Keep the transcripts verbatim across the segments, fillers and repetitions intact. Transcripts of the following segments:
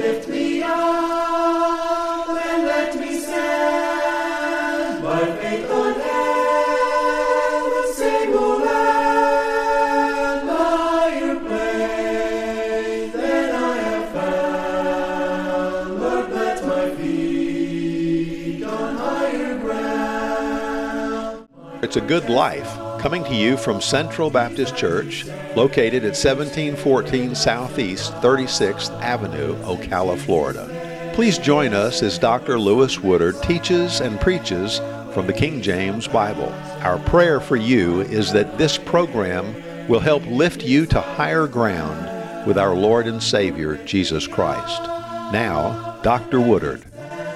lift me up and let me stand by faith on heaven's stable land, higher place than I have found. Lord, plant my feet on higher ground. It's a Good Life, coming to you from Central Baptist Church, located at seventeen fourteen Southeast thirty-sixth Avenue, Ocala, Florida. Please join us as Doctor Lewis Woodard teaches and preaches from the King James Bible. Our prayer for you is that this program will help lift you to higher ground with our Lord and Savior, Jesus Christ. Now, Doctor Woodard.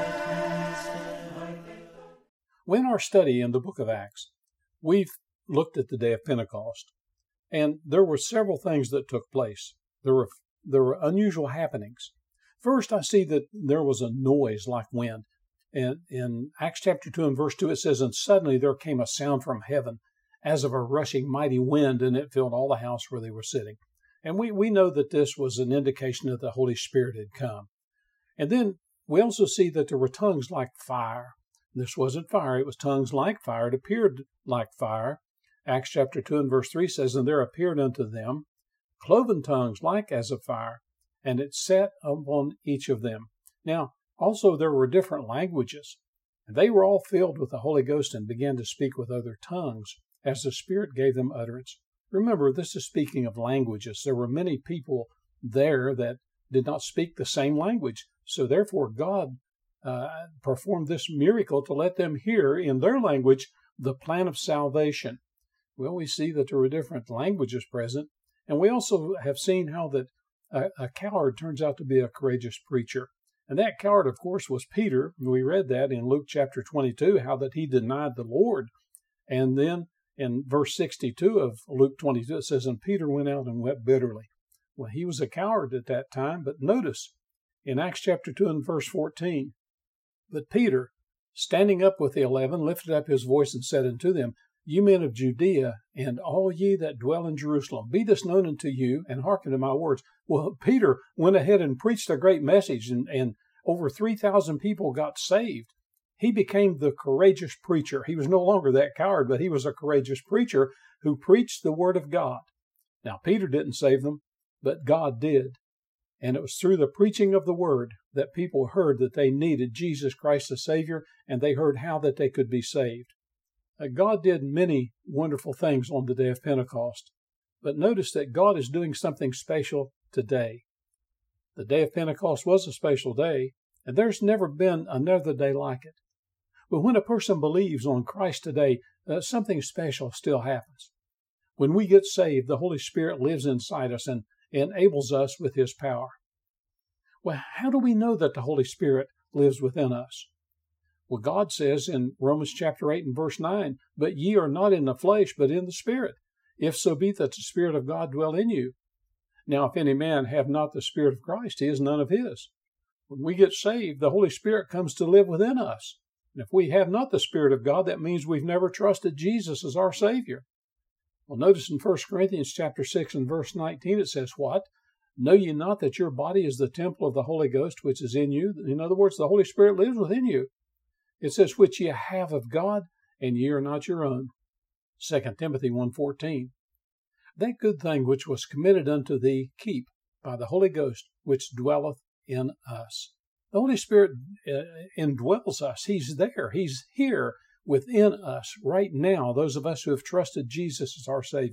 Well, in our study in the book of Acts, we've looked at the day of Pentecost, and there were several things that took place. There were there were unusual happenings. First, I see that there was a noise like wind. And in Acts chapter two and verse two, it says, "And suddenly there came a sound from heaven as of a rushing mighty wind, and it filled all the house where they were sitting." And we, we know that this was an indication that the Holy Spirit had come. And then we also see that there were tongues like fire. This wasn't fire, it was tongues like fire. It appeared like fire. Acts chapter two and verse three says, "And there appeared unto them cloven tongues like as of fire, and it sat upon each of them." Now, also there were different languages, and they were all filled with the Holy Ghost and began to speak with other tongues as the Spirit gave them utterance. Remember, this is speaking of languages. There were many people there that did not speak the same language, so therefore God uh, performed this miracle to let them hear in their language the plan of salvation. Well, we see that there were different languages present, and we also have seen how that a, a coward turns out to be a courageous preacher. And that coward, of course, was Peter. We read that in Luke chapter twenty-two, how that he denied the Lord. And then in verse sixty-two of Luke twenty-two, it says, "And Peter went out and wept bitterly." Well, he was a coward at that time, but notice in Acts chapter two and verse fourteen, "But Peter, standing up with the eleven, lifted up his voice and said unto them, Ye men of Judea, and all ye that dwell in Jerusalem, be this known unto you, and hearken to my words." Well, Peter went ahead and preached a great message, and, and over three thousand people got saved. He became the courageous preacher. He was no longer that coward, but he was a courageous preacher who preached the word of God. Now, Peter didn't save them, but God did. And it was through the preaching of the word that people heard that they needed Jesus Christ the Savior, and they heard how that they could be saved. Uh, God did many wonderful things on the day of Pentecost, but notice that God is doing something special today. The day of Pentecost was a special day, and there's never been another day like it. But when a person believes on Christ today, uh, something special still happens. When we get saved, the Holy Spirit lives inside us and enables us with His power. Well, how do we know that the Holy Spirit lives within us? Well, God says in Romans chapter eight and verse nine, "But ye are not in the flesh, but in the Spirit, if so be that the Spirit of God dwell in you. Now, if any man have not the Spirit of Christ, he is none of his." When we get saved, the Holy Spirit comes to live within us. And if we have not the Spirit of God, that means we've never trusted Jesus as our Savior. Well, notice in First Corinthians chapter six and verse nineteen, it says, "What? Know ye not that your body is the temple of the Holy Ghost, which is in you?" In other words, the Holy Spirit lives within you. It says, "Which ye have of God, and ye are not your own." Second Timothy one fourteen. "That good thing which was committed unto thee keep by the Holy Ghost, which dwelleth in us." The Holy Spirit uh, indwells us. He's there. He's here within us right now, those of us who have trusted Jesus as our Savior.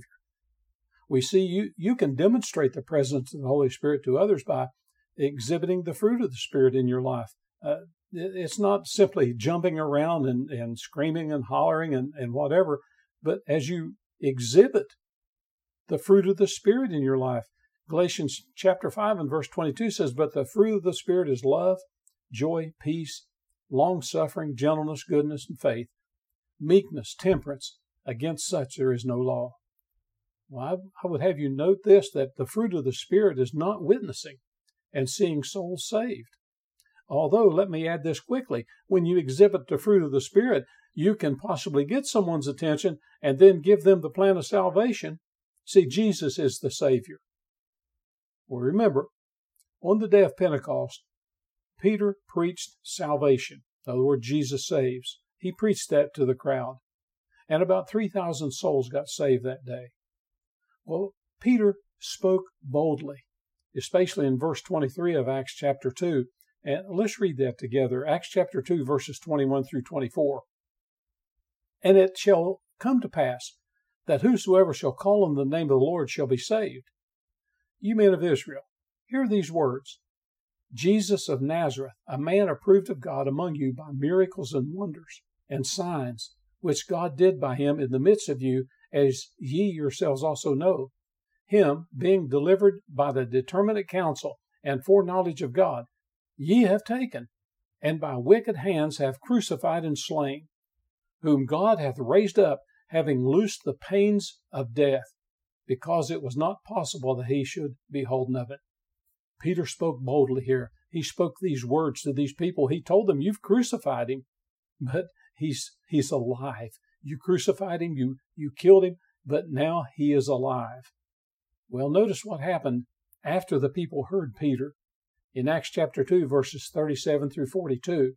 We see you, you can demonstrate the presence of the Holy Spirit to others by exhibiting the fruit of the Spirit in your life. Uh, It's not simply jumping around and, and screaming and hollering and, and whatever, but as you exhibit the fruit of the Spirit in your life. Galatians chapter five and verse twenty-two says, "But the fruit of the Spirit is love, joy, peace, long-suffering, gentleness, goodness, and faith, meekness, temperance. Against such there is no law." Well, I, I would have you note this, that the fruit of the Spirit is not witnessing and seeing souls saved. Although, let me add this quickly, when you exhibit the fruit of the Spirit, you can possibly get someone's attention and then give them the plan of salvation. See, Jesus is the Savior. Well, remember, On the day of Pentecost, Peter preached salvation. In other words, Jesus saves. He preached that to the crowd. And about three thousand souls got saved that day. Well, Peter spoke boldly, especially in verse twenty-three of Acts chapter two. And let's read that together. Acts chapter two, verses twenty-one through twenty-four. And it shall come to pass that whosoever shall call on the name of the Lord shall be saved. You men of Israel, hear these words. Jesus of Nazareth, a man approved of God among you by miracles and wonders and signs, which God did by him in the midst of you, as ye yourselves also know. Him, being delivered by the determinate counsel and foreknowledge of God, ye have taken, and by wicked hands have crucified and slain, whom God hath raised up, having loosed the pains of death, because it was not possible that he should be holden of it. Peter spoke boldly here. He spoke these words to these people. He told them, you've crucified him, but he's he's alive. You crucified him, you, you killed him, but now he is alive. Well, notice what happened after the people heard Peter in Acts chapter two, verses thirty-seven through forty-two.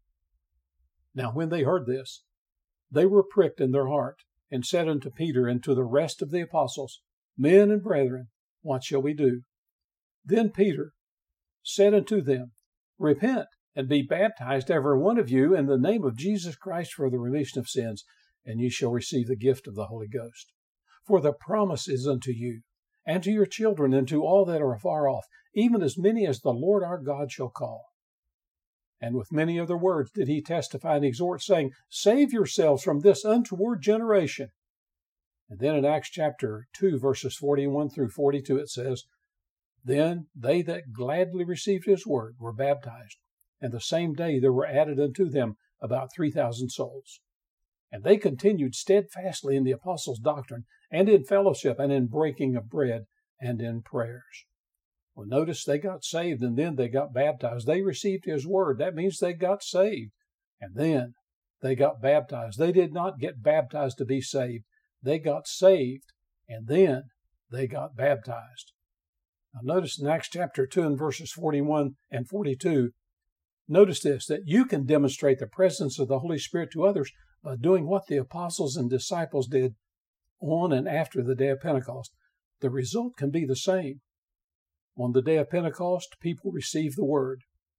Now, when they heard this, they were pricked in their heart, and said unto Peter and to the rest of the apostles, Men and brethren, what shall we do? Then Peter said unto them, Repent, and be baptized every one of you in the name of Jesus Christ for the remission of sins, and ye shall receive the gift of the Holy Ghost. For the promise is unto you, and to your children, and to all that are afar off, even as many as the Lord our God shall call. And with many other words did he testify and exhort, saying, Save yourselves from this untoward generation. And then in Acts chapter two, verses forty-one through forty-two, it says, Then they that gladly received his word were baptized, and the same day there were added unto them about three thousand souls. And they continued steadfastly in the apostles' doctrine, and in fellowship, and in breaking of bread, and in prayers. Well, notice they got saved, and then they got baptized. They received his word. That means they got saved, and then they got baptized. They did not get baptized to be saved. They got saved, and then they got baptized. Now, notice in Acts chapter two and verses forty-one and forty-two, notice this, that you can demonstrate the presence of the Holy Spirit to others by doing what the apostles and disciples did on and after the day of Pentecost. The result can be the same. On the day of Pentecost, people received the word.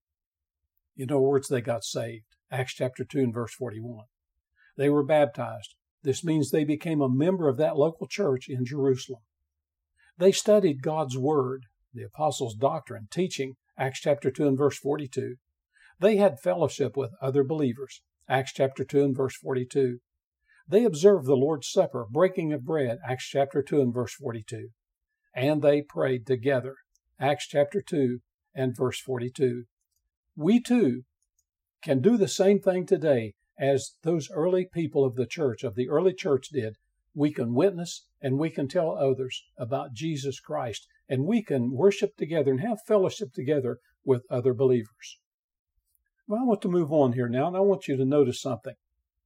In other words, they got saved. Acts chapter two and verse forty-one. They were baptized. This means they became a member of that local church in Jerusalem. They studied God's word, the apostles' doctrine, teaching, Acts chapter two and verse forty-two. They had fellowship with other believers, Acts chapter two and verse forty-two. They observed the Lord's Supper, breaking of bread, Acts chapter two and verse forty-two. And they prayed together, Acts chapter two and verse forty-two. We too can do the same thing today as those early people of the church, of the early church did. We can witness and we can tell others about Jesus Christ, and we can worship together and have fellowship together with other believers. Well, I want to move on here now, and I want you to notice something.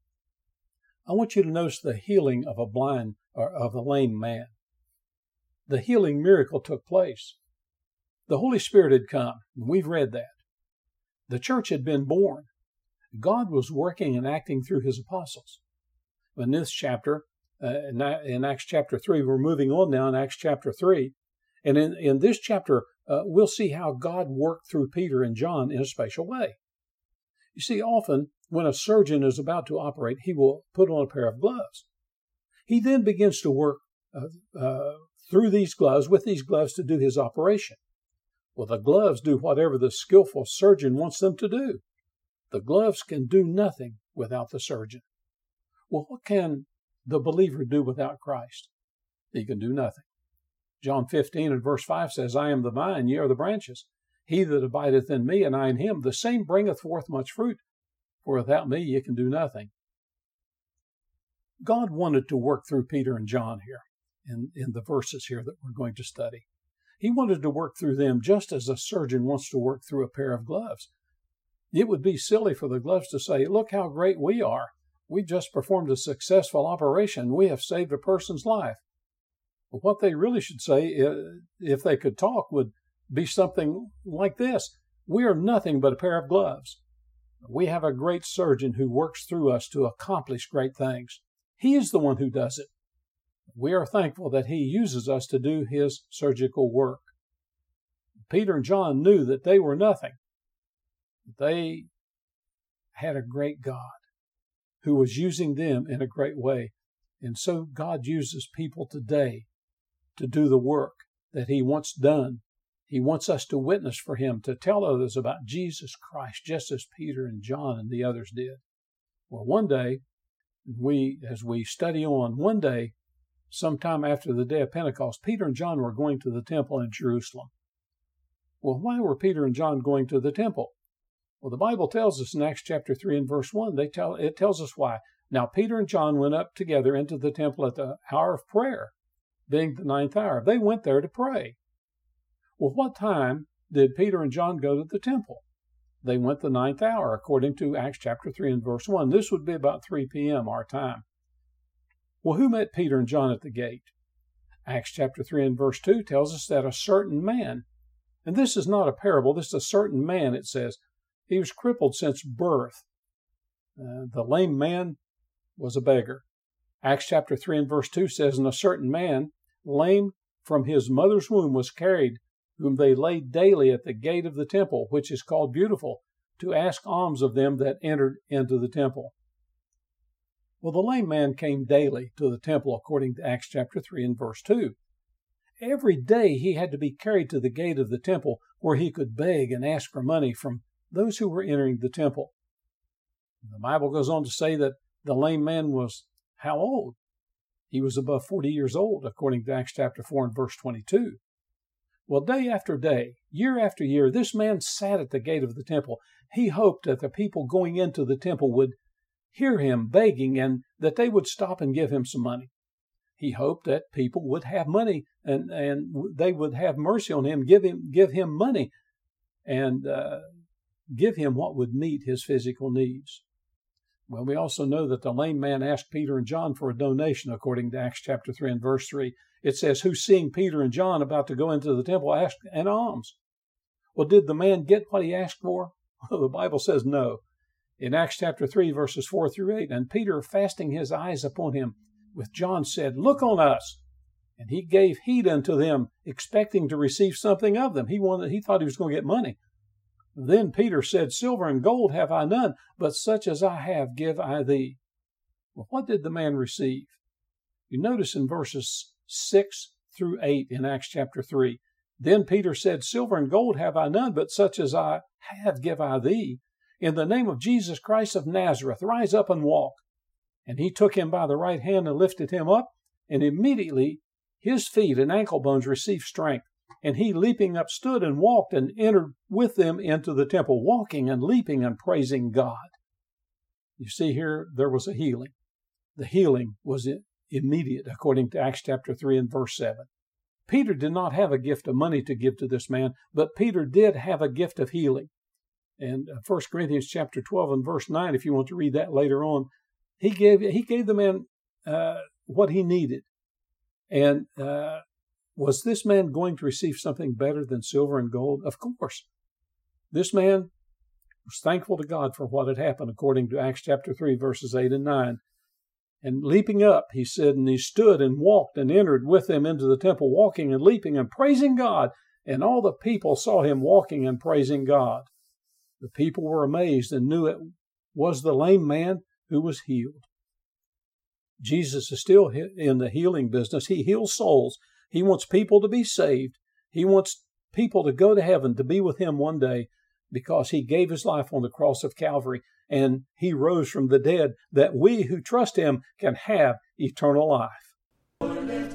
I want you to notice the healing of a blind or of a lame man. The healing miracle took place. The Holy Spirit had come, and we've read that. The church had been born. God was working and acting through his apostles. In this chapter, uh, in Acts chapter three, we're moving on now in Acts chapter three. And in, in this chapter, uh, we'll see how God worked through Peter and John in a special way. You see, often when a surgeon is about to operate, he will put on a pair of gloves. He then begins to work uh, uh, through these gloves, with these gloves, to do his operation. Well, the gloves do whatever the skillful surgeon wants them to do. The gloves can do nothing without the surgeon. Well, what can the believer do without Christ? He can do nothing. John fifteen and verse five says, I am the vine, ye are the branches. He that abideth in me, and I in him, the same bringeth forth much fruit. For without me ye can do nothing. God wanted to work through Peter and John here, in, in the verses here that we're going to study. He wanted to work through them just as a surgeon wants to work through a pair of gloves. It would be silly for the gloves to say, look how great we are. We just performed a successful operation. We have saved a person's life. But what they really should say, if they could talk, would, be something like this. We are nothing but a pair of gloves. We have a great surgeon who works through us to accomplish great things. He is the one who does it. We are thankful that he uses us to do his surgical work. Peter and John knew that they were nothing. They had a great God who was using them in a great way. And so God uses people today to do the work that he wants done. He wants us to witness for him, to tell others about Jesus Christ, just as Peter and John and the others did. Well, one day, we, as we study on, one day, sometime after the day of Pentecost, Peter and John were going to the temple in Jerusalem. Well, why were Peter and John going to the temple? Well, the Bible tells us in Acts chapter three and verse one, they tell, it tells us why. Now, Peter and John went up together into the temple at the hour of prayer, being the ninth hour. They went there to pray. Well, what time did Peter and John go to the temple? They went the ninth hour, according to Acts chapter three and verse one. This would be about three p.m. our time. Well, who met Peter and John at the gate? Acts chapter three and verse two tells us that a certain man, and this is not a parable, this is a certain man, it says. He was crippled since birth. Uh, the lame man was a beggar. Acts chapter three and verse two says, and a certain man, lame from his mother's womb, was carried, whom they laid daily at the gate of the temple, which is called Beautiful, to ask alms of them that entered into the temple. Well, the lame man came daily to the temple, according to Acts chapter three and verse two. Every day he had to be carried to the gate of the temple, where he could beg and ask for money from those who were entering the temple. The Bible goes on to say that the lame man was how old? He was above forty years old, according to Acts chapter four and verse twenty-two. Well, day after day, year after year, this man sat at the gate of the temple. He hoped that the people going into the temple would hear him begging and that they would stop and give him some money. He hoped that people would have money and, and they would have mercy on him, give him, give him money and uh, give him what would meet his physical needs. Well, we also know that the lame man asked Peter and John for a donation, according to Acts chapter three and verse three. It says, who seeing Peter and John about to go into the temple asked an alms. Well, did the man get what he asked for? Well, the Bible says no. In Acts chapter three, verses four through eight, and Peter, fasting his eyes upon him, with John said, look on us. And he gave heed unto them, expecting to receive something of them. He wanted, he thought he was going to get money. Then Peter said, silver and gold have I none, but such as I have give I thee. Well, what did the man receive? You notice in verses six through eight in Acts chapter three. Then Peter said, silver and gold have I none, but such as I have give I thee. In the name of Jesus Christ of Nazareth, rise up and walk. And he took him by the right hand and lifted him up, and immediately his feet and ankle bones received strength. And he, leaping up, stood and walked and entered with them into the temple, walking and leaping and praising God. You see here, there was a healing. The healing was immediate, according to Acts chapter three and verse seven. Peter did not have a gift of money to give to this man, but Peter did have a gift of healing. And First Corinthians chapter twelve and verse nine, if you want to read that later on, he gave he gave the man uh, what he needed. And uh, was this man going to receive something better than silver and gold? Of course. This man was thankful to God for what had happened, according to Acts chapter three, verses eight and nine. And leaping up, he said, and he stood and walked and entered with them into the temple, walking and leaping and praising God. And all the people saw him walking and praising God. The people were amazed and knew it was the lame man who was healed. Jesus is still in the healing business. He heals souls. He wants people to be saved. He wants people to go to heaven to be with him one day because he gave his life on the cross of Calvary and he rose from the dead that we who trust him can have eternal life.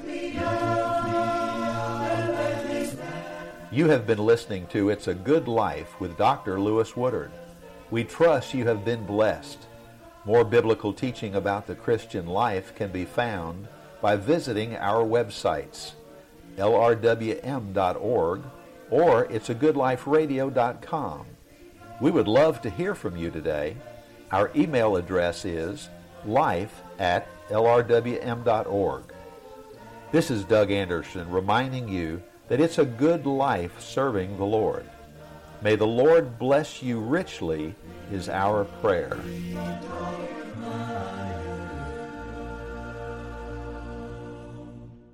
You have been listening to It's a Good Life with Doctor Lewis Woodard. We trust you have been blessed. More biblical teaching about the Christian life can be found by visiting our websites, L R W M dot org or it's a good life radio dot com. We would love to hear from you today. Our email address is life at L R W M dot org. This is Doug Anderson reminding you that it's a good life serving the Lord. May the Lord bless you richly is our prayer.